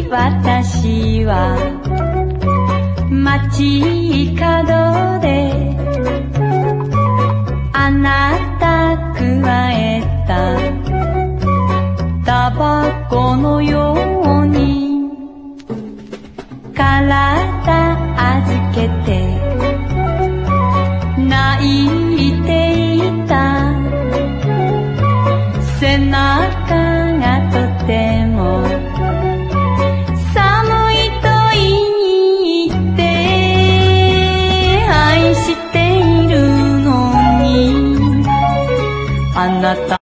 私は街角であなたくわえたタバコのように体預けて泣いていた背中がとても寒いと言って愛しているのにあなた